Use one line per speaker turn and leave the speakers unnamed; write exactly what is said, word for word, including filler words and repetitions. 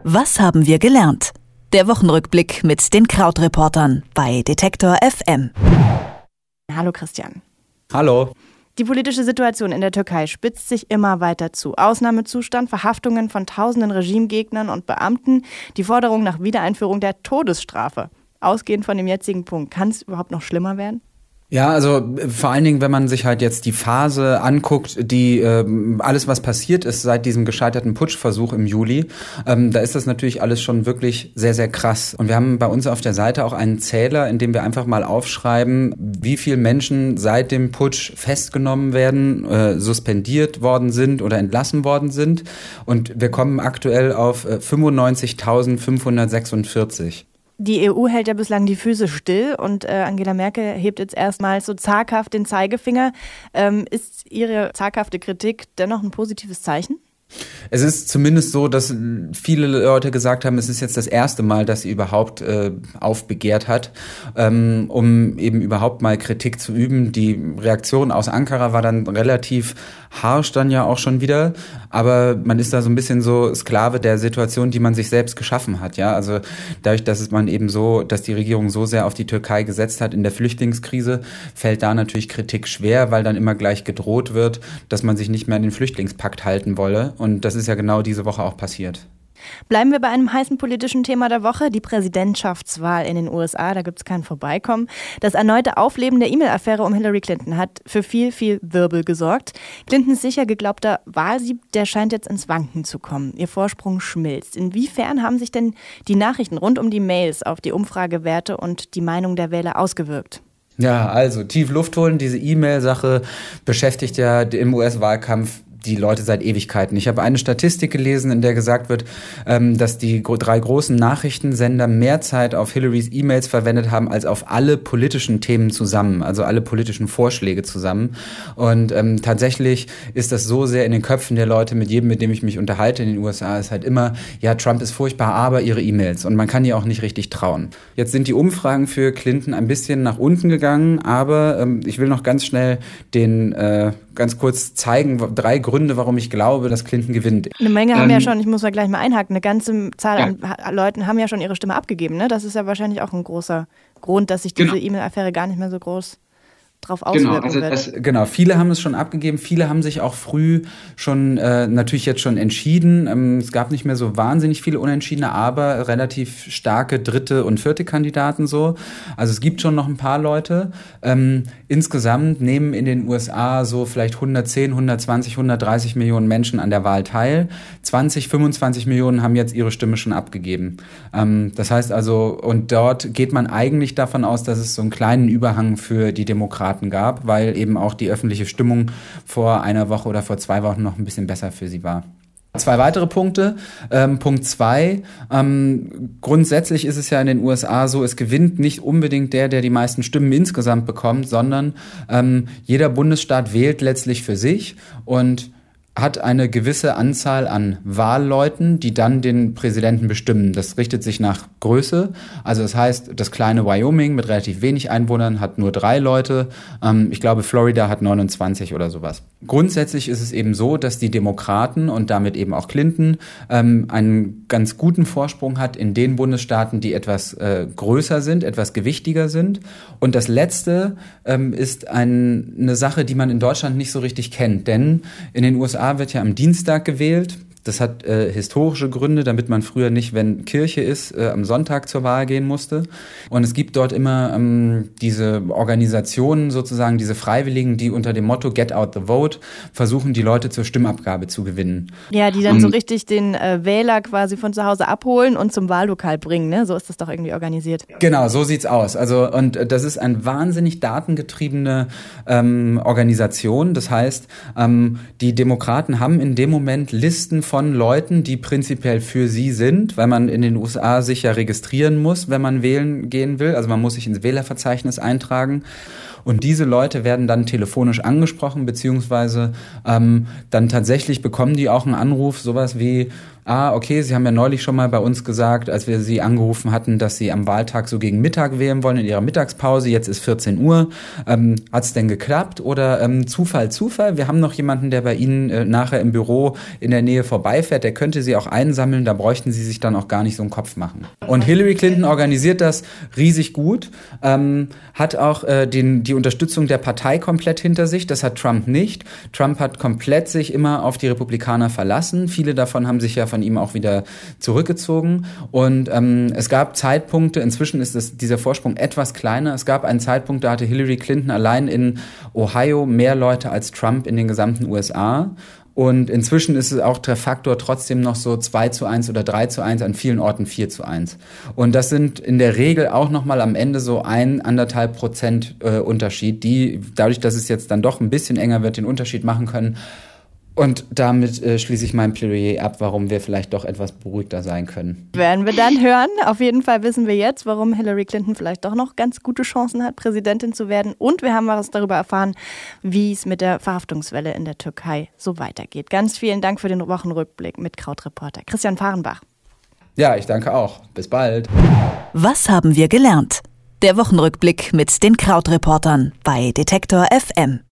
Was haben wir gelernt? Der Wochenrückblick mit den Krautreportern bei Detektor F M.
Hallo Christian.
Hallo.
Die politische Situation in der Türkei spitzt sich immer weiter zu. Ausnahmezustand, Verhaftungen von tausenden Regimegegnern und Beamten, die Forderung nach Wiedereinführung der Todesstrafe. Ausgehend von dem jetzigen Punkt, kann es überhaupt noch schlimmer werden?
Ja, also vor allen Dingen, wenn man sich halt jetzt die Phase anguckt, die äh, alles, was passiert ist seit diesem gescheiterten Putschversuch im Juli, ähm, da ist das natürlich alles schon wirklich sehr, sehr krass. Und wir haben bei uns auf der Seite auch einen Zähler, in dem wir einfach mal aufschreiben, wie viele Menschen seit dem Putsch festgenommen werden, äh, suspendiert worden sind oder entlassen worden sind. Und wir kommen aktuell auf äh, fünfundneunzigtausendfünfhundertsechsundvierzig.
Die E U hält ja bislang die Füße still und äh, Angela Merkel hebt jetzt erstmals so zaghaft den Zeigefinger. Ähm, ist ihre zaghafte Kritik dennoch ein positives Zeichen?
Es ist zumindest so, dass viele Leute gesagt haben, es ist jetzt das erste Mal, dass sie überhaupt äh, aufbegehrt hat, ähm, um eben überhaupt mal Kritik zu üben. Die Reaktion aus Ankara war dann relativ harsch dann ja auch schon wieder, aber man ist da so ein bisschen so Sklave der Situation, die man sich selbst geschaffen hat. Ja, also dadurch, dass es man eben so, dass die Regierung so sehr auf die Türkei gesetzt hat in der Flüchtlingskrise, fällt da natürlich Kritik schwer, weil dann immer gleich gedroht wird, dass man sich nicht mehr an den Flüchtlingspakt halten wolle. Und das ist ja genau diese Woche auch passiert.
Bleiben wir bei einem heißen politischen Thema der Woche, die Präsidentschaftswahl in den U S A. Da gibt es kein Vorbeikommen. Das erneute Aufleben der E-Mail-Affäre um Hillary Clinton hat für viel, viel Wirbel gesorgt. Clintons sicher geglaubter Wahlsieg, der scheint jetzt ins Wanken zu kommen. Ihr Vorsprung schmilzt. Inwiefern haben sich denn die Nachrichten rund um die Mails auf die Umfragewerte und die Meinung der Wähler ausgewirkt?
Ja, also tief Luft holen, diese E-Mail-Sache beschäftigt ja im U S-Wahlkampf die Leute seit Ewigkeiten. Ich habe eine Statistik gelesen, in der gesagt wird, ähm, dass die drei großen Nachrichtensender mehr Zeit auf Hillarys E-Mails verwendet haben als auf alle politischen Themen zusammen, also alle politischen Vorschläge zusammen. Und ähm, tatsächlich ist das so sehr in den Köpfen der Leute, mit jedem, mit dem ich mich unterhalte in den U S A, ist halt immer, ja, Trump ist furchtbar, aber ihre E-Mails. Und man kann ihr auch nicht richtig trauen. Jetzt sind die Umfragen für Clinton ein bisschen nach unten gegangen, aber ähm, ich will noch ganz schnell den äh, ganz kurz zeigen, drei Gründe, warum ich glaube, dass Clinton gewinnt.
Eine Menge haben ähm, ja schon, ich muss ja gleich mal einhaken, eine ganze Zahl ja. an Leuten haben ja schon ihre Stimme abgegeben. Ne? Das ist ja wahrscheinlich auch ein großer Grund, dass sich diese genau. E-Mail-Affäre gar nicht mehr so groß drauf auswirken
genau, also
wird.
Das, genau, viele haben es schon abgegeben, viele haben sich auch früh schon äh, natürlich jetzt schon entschieden. Ähm, es gab nicht mehr so wahnsinnig viele Unentschiedene, aber relativ starke dritte und vierte Kandidaten so. Also es gibt schon noch ein paar Leute. Ähm, insgesamt nehmen in den U S A so vielleicht hundertzehn, hundertzwanzig, hundertdreißig Millionen Menschen an der Wahl teil. zwanzig, fünfundzwanzig Millionen haben jetzt ihre Stimme schon abgegeben. Ähm, das heißt also, und dort geht man eigentlich davon aus, dass es so einen kleinen Überhang für die Demokraten gab, weil eben auch die öffentliche Stimmung vor einer Woche oder vor zwei Wochen noch ein bisschen besser für sie war. Zwei weitere Punkte. Ähm, Punkt zwei. Ähm, grundsätzlich ist es ja in den U S A so, es gewinnt nicht unbedingt der, der die meisten Stimmen insgesamt bekommt, sondern ähm, jeder Bundesstaat wählt letztlich für sich und hat eine gewisse Anzahl an Wahlleuten, die dann den Präsidenten bestimmen. Das richtet sich nach Größe. Also das heißt, das kleine Wyoming mit relativ wenig Einwohnern hat nur drei Leute. Ähm, ich glaube, Florida hat neunundzwanzig oder sowas. Grundsätzlich ist es eben so, dass die Demokraten und damit eben auch Clinton ähm, einen ganz guten Vorsprung hat in den Bundesstaaten, die etwas äh, größer sind, etwas gewichtiger sind. Und das Letzte ähm, ist ein, eine Sache, die man in Deutschland nicht so richtig kennt. Denn in den U S A wird ja am Dienstag gewählt. Das hat äh, historische Gründe, damit man früher nicht, wenn Kirche ist, äh, am Sonntag zur Wahl gehen musste. Und es gibt dort immer ähm, diese Organisationen sozusagen, diese Freiwilligen, die unter dem Motto Get Out the Vote versuchen, die Leute zur Stimmabgabe zu gewinnen.
Ja, die dann um, so richtig den äh, Wähler quasi von zu Hause abholen und zum Wahllokal bringen, ne? So ist das doch irgendwie organisiert.
Genau, so sieht's aus. Also und äh, das ist eine wahnsinnig datengetriebene ähm, Organisation. Das heißt, ähm, die Demokraten haben in dem Moment Listen von Leuten, die prinzipiell für sie sind, weil man in den U S A sich ja registrieren muss, wenn man wählen gehen will. Also man muss sich ins Wählerverzeichnis eintragen. Und diese Leute werden dann telefonisch angesprochen, beziehungsweise ähm, dann tatsächlich bekommen die auch einen Anruf, sowas wie, ah, okay, Sie haben ja neulich schon mal bei uns gesagt, als wir Sie angerufen hatten, dass Sie am Wahltag so gegen Mittag wählen wollen in Ihrer Mittagspause, jetzt ist vierzehn Uhr. Ähm, hat es denn geklappt? Oder ähm, Zufall, Zufall, wir haben noch jemanden, der bei Ihnen äh, nachher im Büro in der Nähe vorbeifährt, der könnte Sie auch einsammeln, da bräuchten Sie sich dann auch gar nicht so einen Kopf machen. Und Hillary Clinton organisiert das riesig gut, ähm, hat auch äh, den, die Unterstützung der Partei komplett hinter sich, das hat Trump nicht. Trump hat komplett sich immer auf die Republikaner verlassen, viele davon haben sich ja von ihm auch wieder zurückgezogen und ähm, es gab Zeitpunkte, inzwischen ist es, dieser Vorsprung etwas kleiner, es gab einen Zeitpunkt, da hatte Hillary Clinton allein in Ohio mehr Leute als Trump in den gesamten U S A. Und inzwischen ist es auch der Faktor trotzdem noch so zwei zu eins oder drei zu eins, an vielen Orten vier zu eins. Und das sind in der Regel auch nochmal am Ende so ein, anderthalb Prozent äh, Unterschied, die dadurch, dass es jetzt dann doch ein bisschen enger wird, den Unterschied machen können. Und damit äh, schließe ich mein Plädoyer ab, warum wir vielleicht doch etwas beruhigter sein können.
Werden wir dann hören. Auf jeden Fall wissen wir jetzt, warum Hillary Clinton vielleicht doch noch ganz gute Chancen hat, Präsidentin zu werden. Und wir haben was darüber erfahren, wie es mit der Verhaftungswelle in der Türkei so weitergeht. Ganz vielen Dank für den Wochenrückblick mit Krautreporter Christian Fahrenbach.
Ja, ich danke auch. Bis bald.
Was haben wir gelernt? Der Wochenrückblick mit den Krautreportern bei Detektor F M.